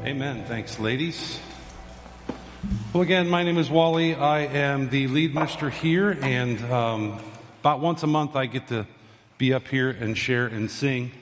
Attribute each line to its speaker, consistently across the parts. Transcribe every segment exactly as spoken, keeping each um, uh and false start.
Speaker 1: Amen. Thanks, ladies. Well, again, my name is Wally. I am the lead minister here, and um, about once a month I get to be up here and share and sing.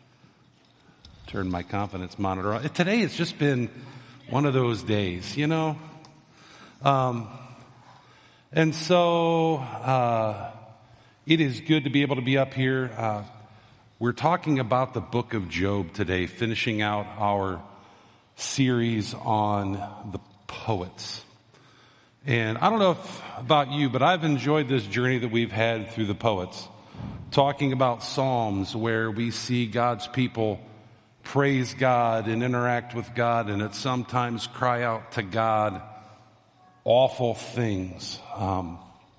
Speaker 1: Turn my confidence monitor on. Today it's just been one of those days, you know? Um, and so uh, it is good to be able to be up here. Uh, we're talking about the book of Job today, finishing out our series on the poets. And I don't know if about you, but I've enjoyed this journey that we've had through the poets, talking about Psalms where we see God's people praise God and interact with God, and at sometimes cry out to God awful things. Um,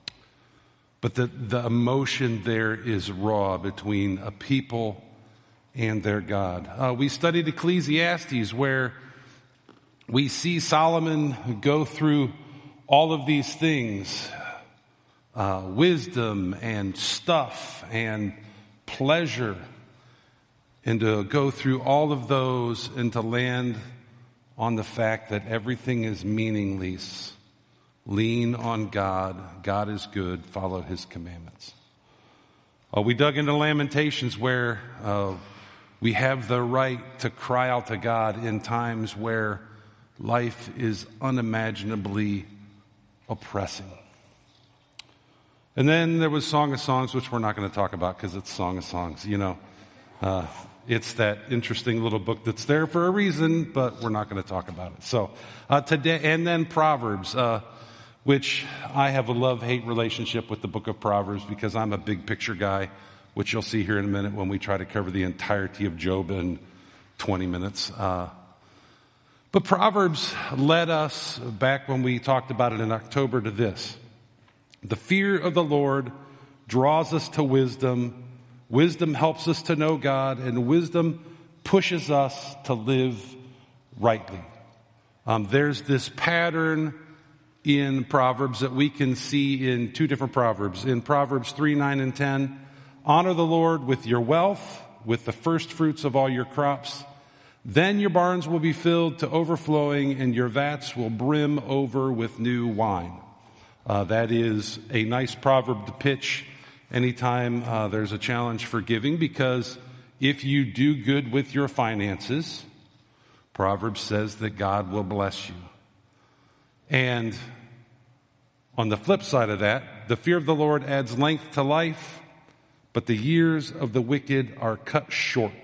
Speaker 1: but the, the emotion there is raw between a people and their God. Uh, we studied Ecclesiastes where we see Solomon go through all of these things, uh, wisdom and stuff and pleasure, and to go through all of those and to land on the fact that everything is meaningless. Lean on God. God is good. Follow His commandments. Uh, we dug into Lamentations where uh, we have the right to cry out to God in times where life is unimaginably oppressing. And then there was Song of Songs, which we're not going to talk about because it's Song of Songs. You know, uh, it's that interesting little book that's there for a reason, but we're not going to talk about it. So uh, today, and then Proverbs, uh, which I have a love-hate relationship with the book of Proverbs because I'm a big picture guy, which you'll see here in a minute when we try to cover the entirety of Job in twenty minutes. Uh, But Proverbs led us, back when we talked about it in October, to this. The fear of the Lord draws us to wisdom. Wisdom helps us to know God, and wisdom pushes us to live rightly. Um, there's this pattern in Proverbs that we can see in two different Proverbs. In Proverbs three, nine, and ten, honor the Lord with your wealth, with the first fruits of all your crops. Then your barns will be filled to overflowing, and your vats will brim over with new wine. Uh, that is a nice proverb to pitch anytime uh, there's a challenge for giving, because if you do good with your finances, Proverbs says that God will bless you. And on the flip side of that, the fear of the Lord adds length to life, but the years of the wicked are cut short.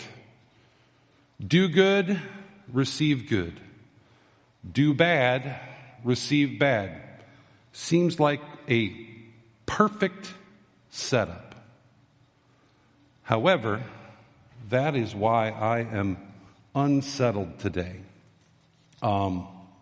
Speaker 1: Do good, receive good. Do bad, receive bad. Seems like a perfect setup. However, that is why I am unsettled today. Um,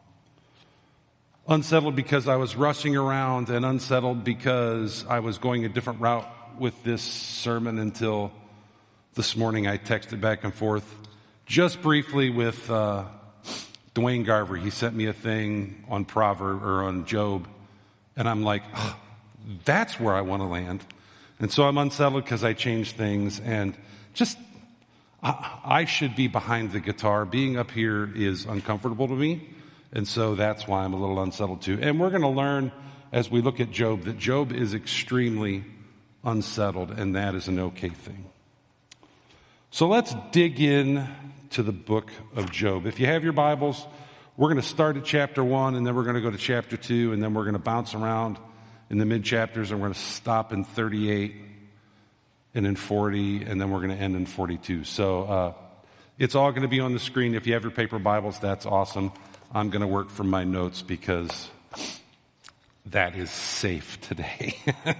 Speaker 1: unsettled because I was rushing around, and unsettled because I was going a different route with this sermon until this morning I texted back and forth. Just briefly with uh, Dwayne Garver, he sent me a thing on Proverb or on Job, and I'm like, oh, that's where I want to land. And so I'm unsettled because I changed things, and just I, I should be behind the guitar. Being up here is uncomfortable to me, and so that's why I'm a little unsettled too. And we're going to learn as we look at Job that Job is extremely unsettled, and that is an okay thing. So let's dig in to the book of Job. If you have your Bibles, we're going to start at chapter one, and then we're going to go to chapter two, and then we're going to bounce around in the mid-chapters, and we're going to stop in thirty-eight and in forty, and then we're going to end in forty-two. So uh, it's all going to be on the screen. If you have your paper Bibles, that's awesome. I'm going to work from my notes because that is safe today.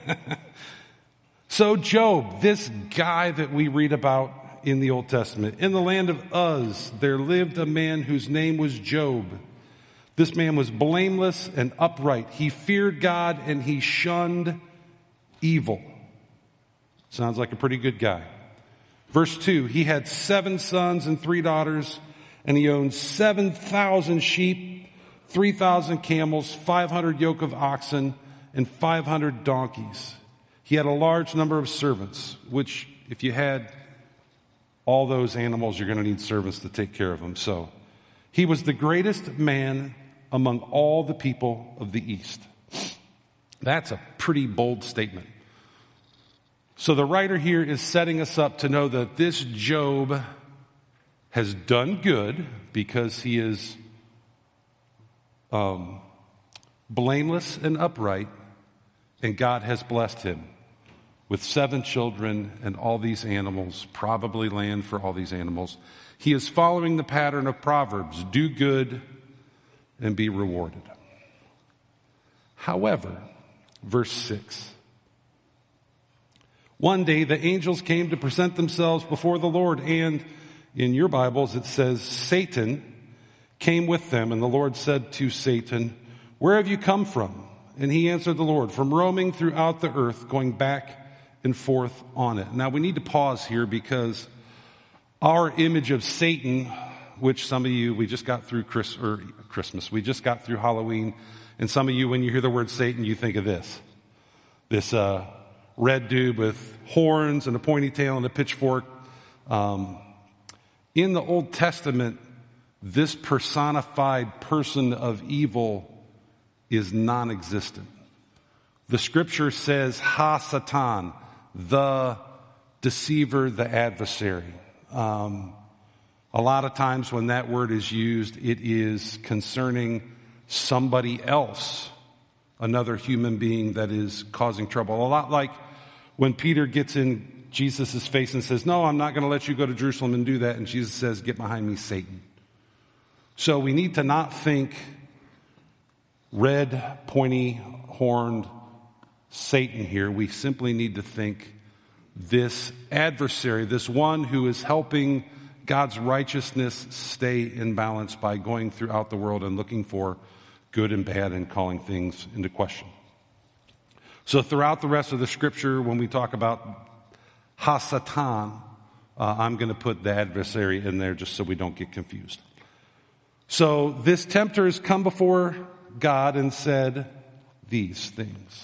Speaker 1: So Job, this guy that we read about in the Old Testament. In the land of Uz, there lived a man whose name was Job. This man was blameless and upright. He feared God and he shunned evil. Sounds like a pretty good guy. Verse two, he had seven sons and three daughters, and he owned seven thousand sheep, three thousand camels, five hundred yoke of oxen, and five hundred donkeys. He had a large number of servants, which if you had all those animals, you're going to need servants to take care of them. So He was the greatest man among all the people of the East. That's a pretty bold statement. So the writer here is setting us up to know that this Job has done good because he is um, blameless and upright, and God has blessed him with seven children and all these animals, probably land for all these animals. He is following the pattern of Proverbs: do good and be rewarded. However, verse six, one day the angels came to present themselves before the Lord, and in your Bibles it says Satan came with them, and the Lord said to Satan, "Where have you come from?" And he answered the Lord, "From roaming throughout the earth, going back and forth on it." Now we need to pause here because our image of Satan, which some of you, we just got through Chris, or Christmas, we just got through Halloween, and some of you, when you hear the word Satan, you think of this. This uh, red dude with horns and a pointy tail and a pitchfork. Um, in the Old Testament, this personified person of evil is non-existent. The scripture says Ha-Satan, the deceiver, the adversary. Um, a lot of times when that word is used, it is concerning somebody else, another human being that is causing trouble. A lot like when Peter gets in Jesus' face and says, "No, I'm not going to let you go to Jerusalem and do that." And Jesus says, "Get behind me, Satan." So we need to not think red, pointy-horned Satan here. We simply need to think this adversary, this one who is helping God's righteousness stay in balance by going throughout the world and looking for good and bad and calling things into question. So throughout the rest of the scripture, when we talk about Ha-Satan, uh, I'm going to put the adversary in there just so we don't get confused. So this tempter has come before God and said these things.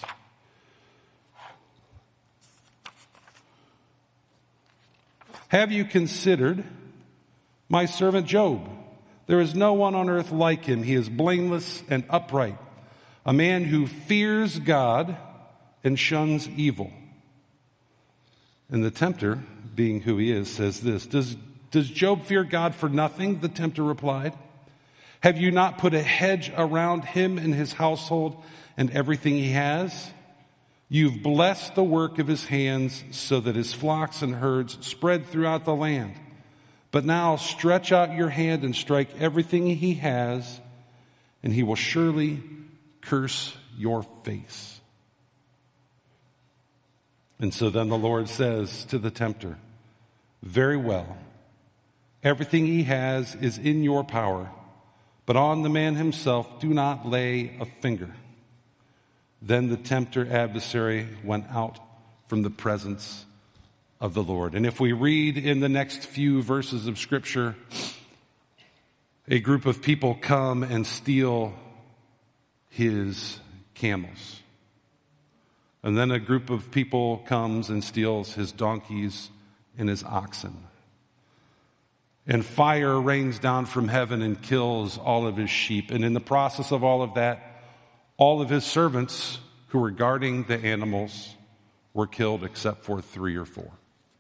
Speaker 1: "Have you considered my servant Job? There is no one on earth like him. He is blameless and upright, a man who fears God and shuns evil." And the tempter, being who he is, says this, Does, does Job fear God for nothing? The tempter replied. "Have you not put a hedge around him and his household and everything he has? You've blessed the work of his hands so that his flocks and herds spread throughout the land. But now stretch out your hand and strike everything he has, and he will surely curse your face." And so then the Lord says to the tempter, "Very well, everything he has is in your power, but on the man himself do not lay a finger." Then the tempter adversary went out from the presence of the Lord. And if we read in the next few verses of Scripture, a group of people come and steal his camels. And then a group of people comes and steals his donkeys and his oxen. And fire rains down from heaven and kills all of his sheep. And in the process of all of that, all of his servants who were guarding the animals were killed except for three or four.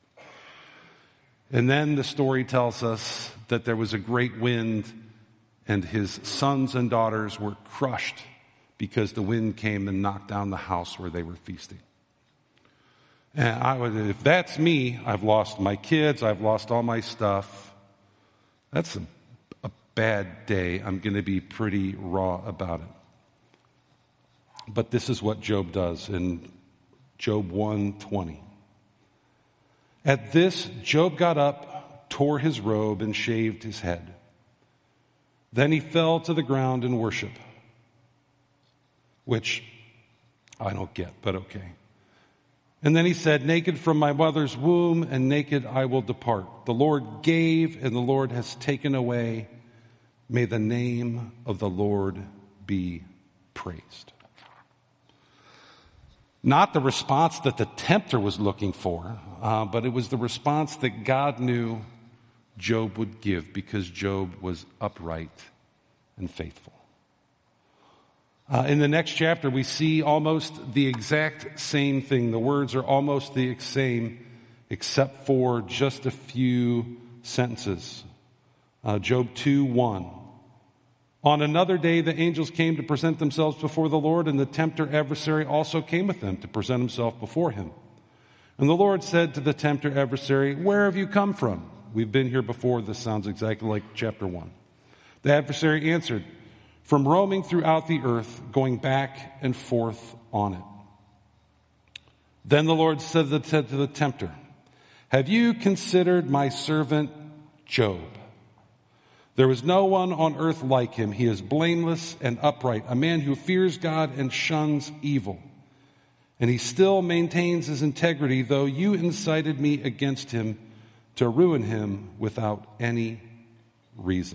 Speaker 1: And then the story tells us that there was a great wind and his sons and daughters were crushed because the wind came and knocked down the house where they were feasting. And I would, if that's me, I've lost my kids, I've lost all my stuff. That's a, a bad day. I'm going to be pretty raw about it. But this is what Job does in Job one twenty. At this, Job got up, tore his robe, and shaved his head. Then he fell to the ground in worship, which I don't get, but okay. And then he said, "Naked from my mother's womb, and naked I will depart. The Lord gave, and the Lord has taken away. May the name of the Lord be praised." Not the response that the tempter was looking for, uh, but it was the response that God knew Job would give because Job was upright and faithful. Uh, in the next chapter, we see almost the exact same thing. The words are almost the same, except for just a few sentences. Uh, Job two one. On another day, the angels came to present themselves before the Lord, and the tempter adversary also came with them to present himself before him. And the Lord said to the tempter adversary, "Where have you come from?" We've been here before. This sounds exactly like chapter one. The adversary answered, "From roaming throughout the earth, going back and forth on it." Then the Lord said to the tempter, "Have you considered my servant Job? There is no one on earth like him. He is blameless and upright, a man who fears God and shuns evil. And he still maintains his integrity, though you incited me against him to ruin him without any reason."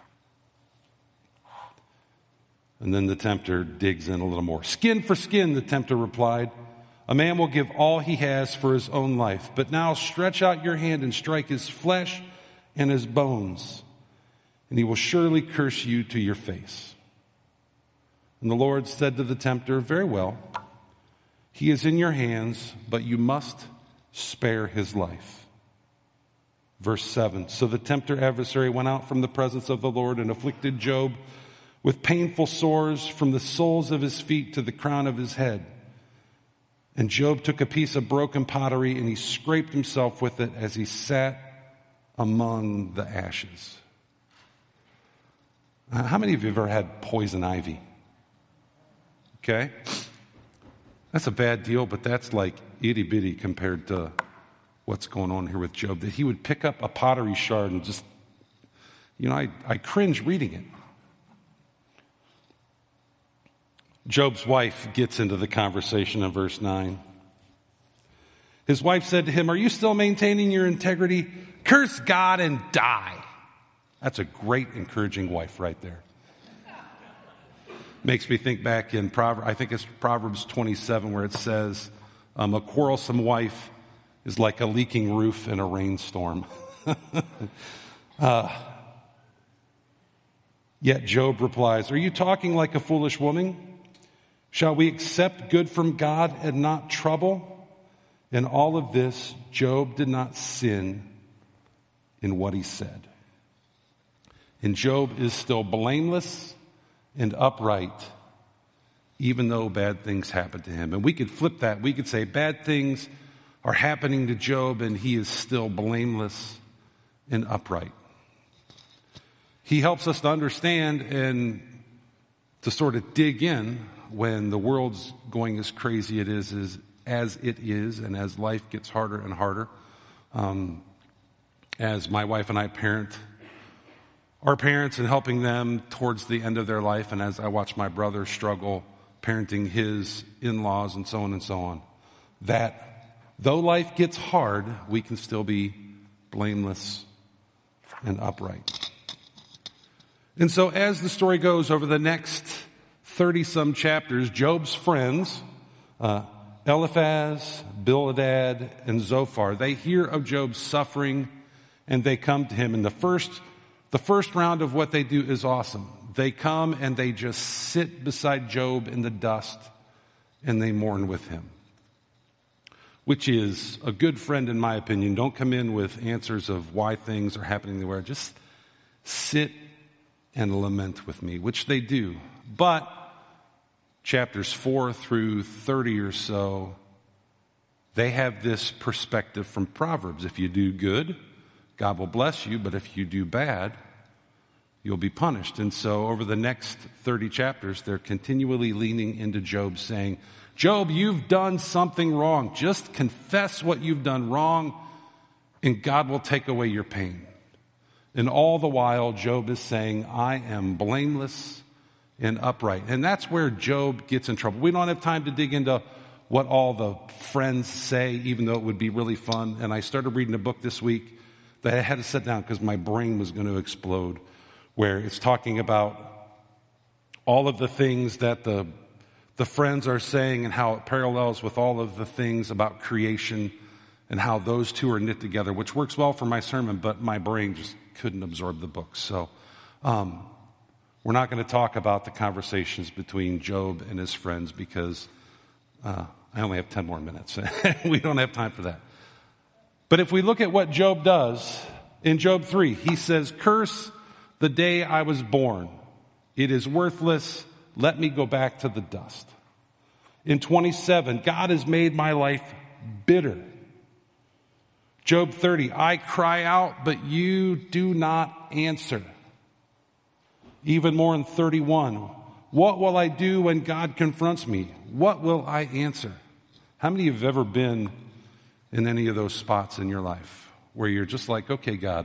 Speaker 1: And then the tempter digs in a little more. "Skin for skin," the tempter replied. "A man will give all he has for his own life. But now stretch out your hand and strike his flesh and his bones, and he will surely curse you to your face." And the Lord said to the tempter, "Very well, he is in your hands, but you must spare his life." Verse seven, so the tempter adversary went out from the presence of the Lord and afflicted Job with painful sores from the soles of his feet to the crown of his head. And Job took a piece of broken pottery and he scraped himself with it as he sat among the ashes. How many of you have ever had poison ivy? Okay? That's a bad deal, but that's like itty bitty compared to what's going on here with Job. That he would pick up a pottery shard and just, you know, I, I cringe reading it. Job's wife gets into the conversation in verse nine. His wife said to him, "Are you still maintaining your integrity? Curse God and die." That's a great, encouraging wife right there. Makes me think back in Proverbs, I think it's Proverbs twenty-seven, where it says, um, a quarrelsome wife is like a leaking roof in a rainstorm. uh, yet Job replies, "Are you talking like a foolish woman? Shall we accept good from God and not trouble?" In all of this, Job did not sin in what he said. And Job is still blameless and upright, even though bad things happen to him. And we could flip that. We could say bad things are happening to Job and he is still blameless and upright. He helps us to understand and to sort of dig in when the world's going as crazy it is, as, as it is, and as life gets harder and harder. Um, as my wife and I parent our parents and helping them towards the end of their life, and as I watch my brother struggle parenting his in-laws and so on and so on, that though life gets hard, we can still be blameless and upright. And so as the story goes over the next thirty-some chapters, Job's friends, uh, Eliphaz, Bildad, and Zophar, they hear of Job's suffering and they come to him. And the first, the first round of what they do is awesome. They come and they just sit beside Job in the dust and they mourn with him, which is a good friend in my opinion. Don't come in with answers of why things are happening the way. Just sit and lament with me, which they do. But chapters four through thirty or so, they have this perspective from Proverbs. If you do good, God will bless you, but if you do bad, you'll be punished. And so over the next thirty chapters, they're continually leaning into Job saying, "Job, you've done something wrong. Just confess what you've done wrong, and God will take away your pain." And all the while, Job is saying, "I am blameless and upright." And that's where Job gets in trouble. We don't have time to dig into what all the friends say, even though it would be really fun. And I started reading a book this week that I had to sit down because my brain was going to explode, where it's talking about all of the things that the, the friends are saying and how it parallels with all of the things about creation and how those two are knit together, which works well for my sermon, but my brain just couldn't absorb the book. So um, we're not going to talk about the conversations between Job and his friends because uh, I only have ten more minutes. We don't have time for that. But if we look at what Job does, in Job three, he says, "Curse the day I was born. It is worthless. Let me go back to the dust." In twenty-seven, God has made my life bitter. Job thirty, "I cry out, but you do not answer." Even more in thirty-one, "What will I do when God confronts me? What will I answer?" How many of you have ever been in any of those spots in your life where you're just like, "Okay, God,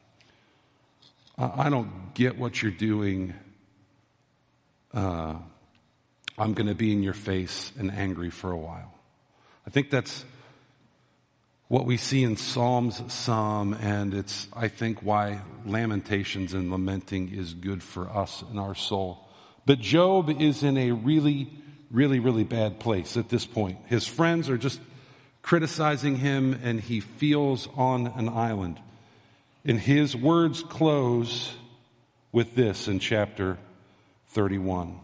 Speaker 1: I don't get what you're doing. Uh, I'm going to be in your face and angry for a while." I think that's what we see in Psalms some, and it's, I think, why lamentations and lamenting is good for us and our soul. But Job is in a really, really, really bad place at this point. His friends are just criticizing him, and he feels on an island. And his words close with this in chapter thirty-one.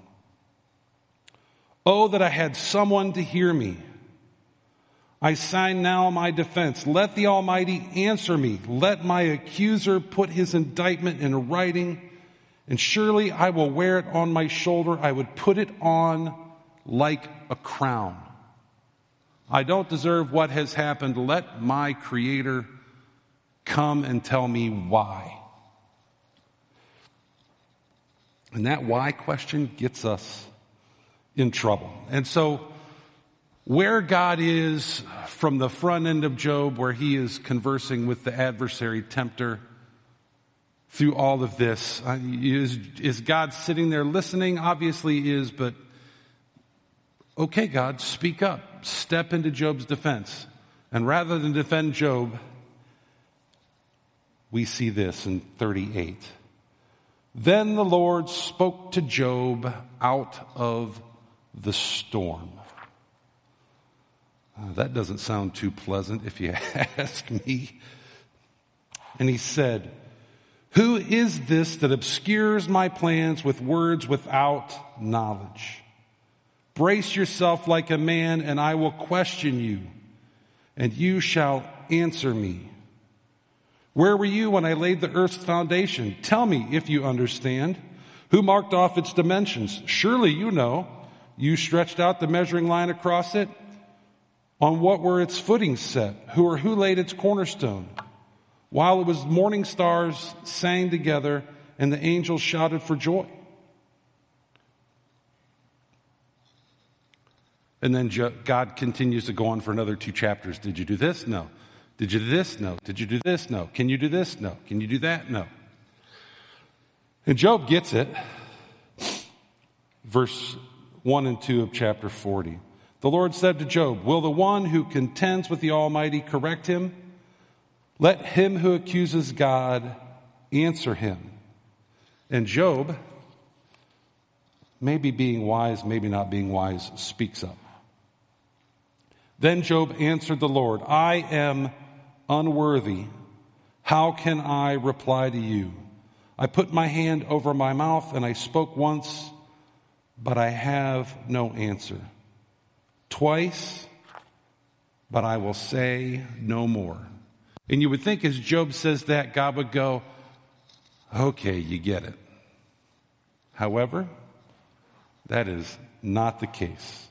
Speaker 1: "Oh, that I had someone to hear me. I sign now my defense. Let the Almighty answer me. Let my accuser put his indictment in writing, and surely I will wear it on my shoulder. I would put it on like a crown. I don't deserve what has happened. Let my Creator come and tell me why." And that why question gets us in trouble. And so where God is from the front end of Job, where he is conversing with the adversary tempter through all of this, uh, is, is God sitting there listening? Obviously he is, but okay, God, speak up. Step into Job's defense. And rather than defend Job, we see this in thirty-eight. "Then the Lord spoke to Job out of the storm." Uh, that doesn't sound too pleasant if you ask me. "And he said, who is this that obscures my plans with words without knowledge? Brace yourself like a man, and I will question you, and you shall answer me. Where were you when I laid the earth's foundation? Tell me if you understand. Who marked off its dimensions? Surely you know. You stretched out the measuring line across it. On what were its footings set? Who or who laid its cornerstone? While it was morning stars sang together and the angels shouted for joy." And then God continues to go on for another two chapters. Did you do this? No. Did you do this? No. Did you do this? No. Can you do this? No. Can you do that? No. And Job gets it. Verse one and two of chapter forty. "The Lord said to Job, will the one who contends with the Almighty correct him? Let him who accuses God answer him." And Job, maybe being wise, maybe not being wise, speaks up. "Then Job answered the Lord, I am unworthy. How can I reply to you? I put my hand over my mouth and I spoke once, but I have no answer. Twice, but I will say no more." And you would think as Job says that, God would go, okay, you get it. However, that is not the case.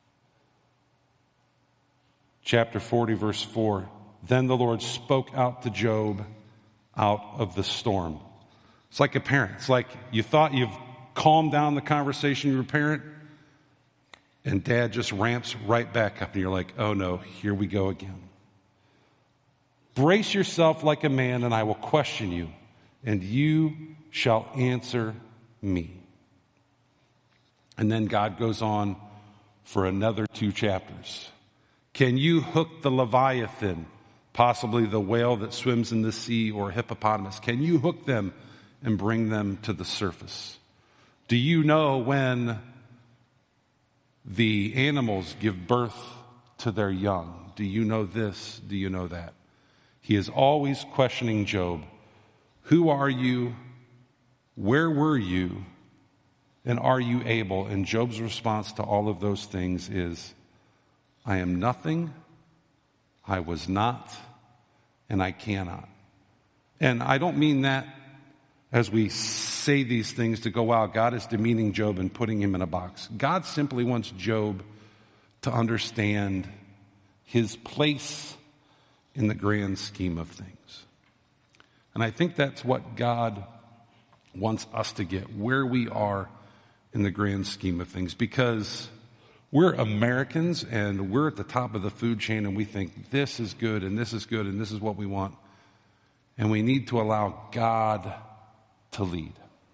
Speaker 1: Chapter forty, verse four. "Then the Lord spoke out to Job out of the storm." It's like a parent. It's like you thought you've calmed down the conversation with your parent, and dad just ramps right back up, and you're like, oh no, here we go again. "Brace yourself like a man, and I will question you, and you shall answer me." And then God goes on for another two chapters. "Can you hook the Leviathan, possibly the whale that swims in the sea, or hippopotamus? Can you hook them and bring them to the surface? Do you know when the animals give birth to their young? Do you know this? Do you know that? He is always questioning Job. Who are you? Where were you? And are you able? And Job's response to all of those things is, I am nothing, I was not, and I cannot. And I don't mean that as we say these things to go, wow, God is demeaning Job and putting him in a box. God simply wants Job to understand his place in the grand scheme of things. And I think that's what God wants us to get, where we are in the grand scheme of things, because we're Americans and we're at the top of the food chain and we think this is good and this is good and this is what we want. And we need to allow God to lead.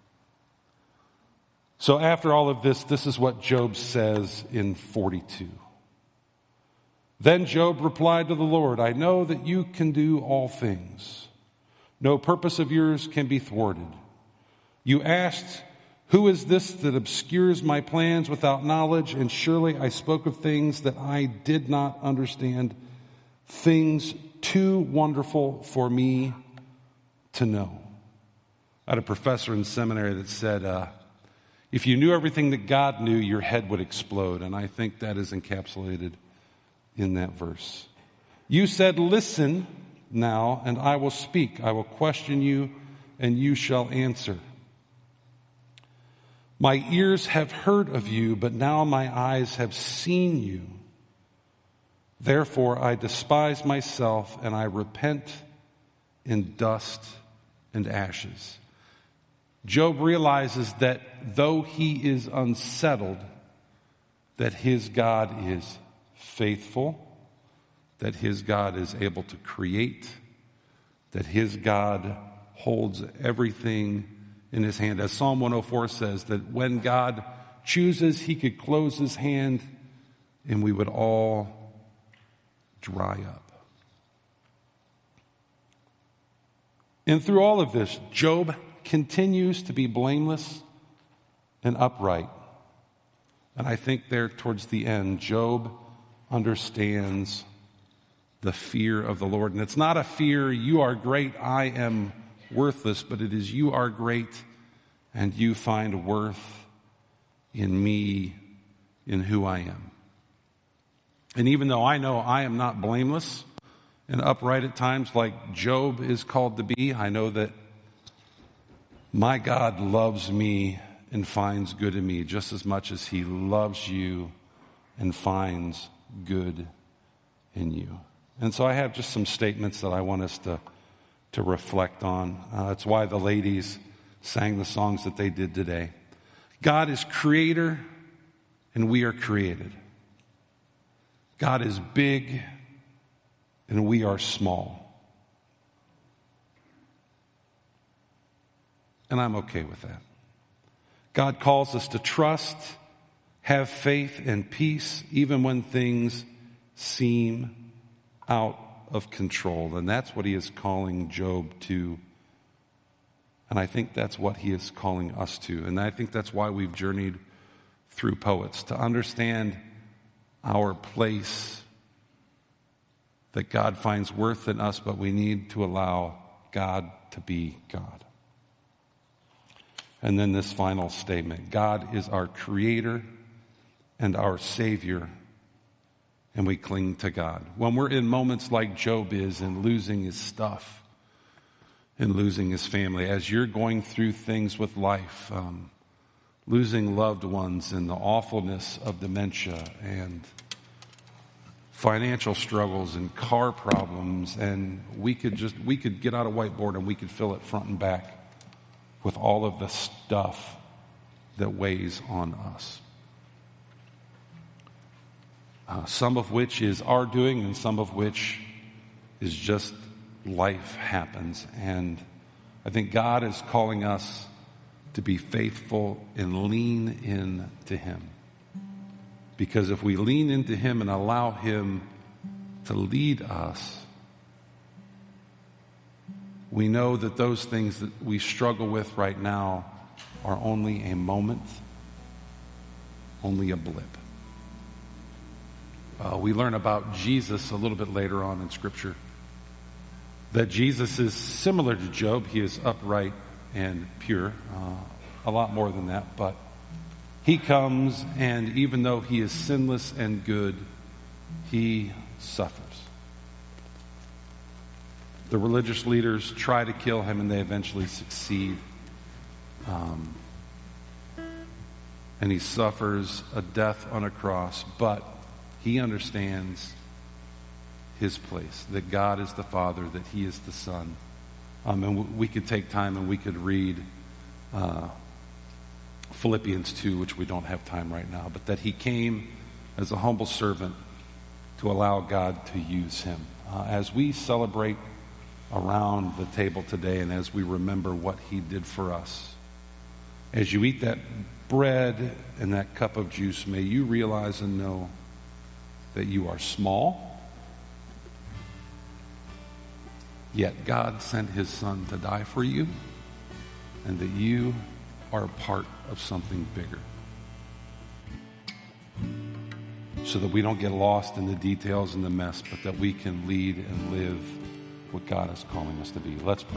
Speaker 1: So after all of this, this is what Job says in forty-two. Then Job replied to the Lord, I know that you can do all things. No purpose of yours can be thwarted. You asked, who is this that obscures my plans without knowledge? And surely I spoke of things that I did not understand, things too wonderful for me to know. I had a professor in seminary that said, uh, if you knew everything that God knew, your head would explode. And I think that is encapsulated in that verse. You said, listen now, and I will speak. I will question you, and you shall answer. My ears have heard of you, but now my eyes have seen you. Therefore I despise myself, and I repent in dust and ashes. Job realizes that though he is unsettled, that his God is faithful, that his God is able to create, that his God holds everything in his hand. As Psalm one oh four says, that when God chooses, he could close his hand and we would all dry up. And through all of this, Job continues to be blameless and upright. And I think there towards the end, Job understands the fear of the Lord. And it's not a fear, you are great, I am worthless, but it is you are great and you find worth in me, in who I am. And even though I know I am not blameless and upright at times like Job is called to be, I know that my God loves me and finds good in me just as much as he loves you and finds good in you. And so I have just some statements that I want us to, to reflect on. Uh, that's why the ladies sang the songs that they did today. God is creator and we are created. God is big and we are small. And I'm okay with that. God calls us to trust, have faith and peace, even when things seem out of control. And that's what he is calling Job to. And I think that's what he is calling us to. And I think that's why we've journeyed through poets, to understand our place that God finds worth in us, but we need to allow God to be God. And then this final statement, God is our creator and our savior, and we cling to God. When we're in moments like Job is in losing his stuff and losing his family, as you're going through things with life, um, losing loved ones and the awfulness of dementia and financial struggles and car problems, and we could just, we could get out a whiteboard and we could fill it front and back with all of the stuff that weighs on us. Uh, some of which is our doing and some of which is just life happens. And I think God is calling us to be faithful and lean in to him. Because if we lean into him and allow him to lead us, we know that those things that we struggle with right now are only a moment, only a blip. Uh, we learn about Jesus a little bit later on in Scripture. That Jesus is similar to Job. He is upright and pure. Uh, a lot more than that. But he comes, and even though he is sinless and good, he suffers. The religious leaders try to kill him, and they eventually succeed. Um, and he suffers a death on a cross, but he understands his place, that God is the Father, that he is the Son. Um, and w- we could take time and we could read uh, Philippians two, which we don't have time right now, but that he came as a humble servant to allow God to use him. Uh, as we celebrate around the table today, and as we remember what he did for us, as you eat that bread and that cup of juice, may you realize and know that you are small, yet God sent his Son to die for you, and that you are a part of something bigger. So that we don't get lost in the details and the mess, but that we can lead and live what God is calling us to be. Let's pray.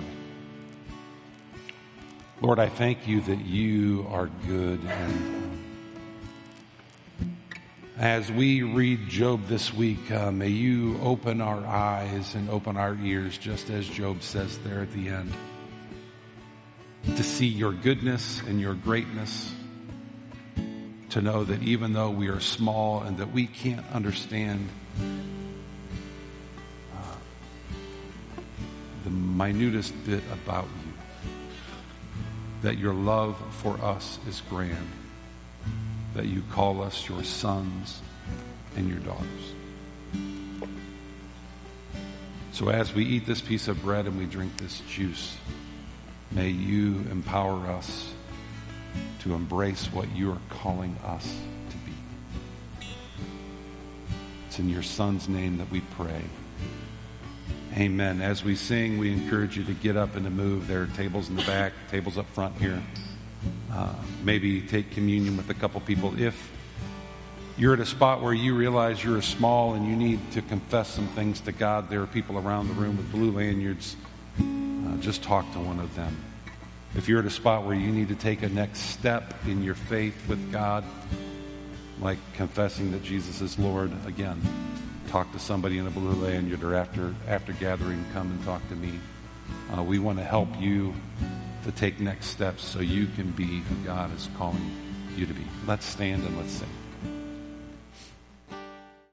Speaker 1: Lord, I thank you that you are good, and as we read Job this week, uh, may you open our eyes and open our ears, just as Job says there at the end, to see your goodness and your greatness, to know that even though we are small and that we can't understand uh, the minutest bit about you, that your love for us is grand, that you call us your sons and your daughters. So as we eat this piece of bread and we drink this juice, may you empower us to embrace what you are calling us to be. It's in your Son's name that we pray. Amen. As we sing, we encourage you to get up and to move. There are tables in the back, tables up front here. Uh, maybe take communion with a couple people. If you're at a spot where you realize you're small and you need to confess some things to God, there are people around the room with blue lanyards. Uh, just talk to one of them. If you're at a spot where you need to take a next step in your faith with God, like confessing that Jesus is Lord, again, talk to somebody in a blue lanyard, or after after gathering, come and talk to me. Uh, we want to help you to take next steps so you can be who God is calling you to be. Let's stand and let's sing.